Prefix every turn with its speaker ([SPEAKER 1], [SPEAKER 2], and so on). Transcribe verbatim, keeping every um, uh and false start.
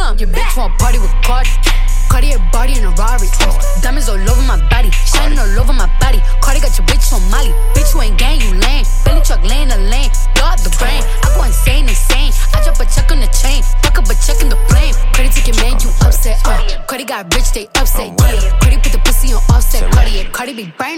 [SPEAKER 1] Your bitch want party with Cardi. Cartier body in a Rari. Diamonds all over my body, shining all over my body. Cardi got your bitch on Molly. Bitch, you ain't gang, you lame. Billy truck laying the lane. Blow up the brain. I go insane, insane. I drop a check on the chain. Fuck up a check in the flame. Cardi take your man, you upset. Uh. Cardi got rich, they upset. Yeah. Cardi put the pussy on offset. Cardi, Cardi be burn.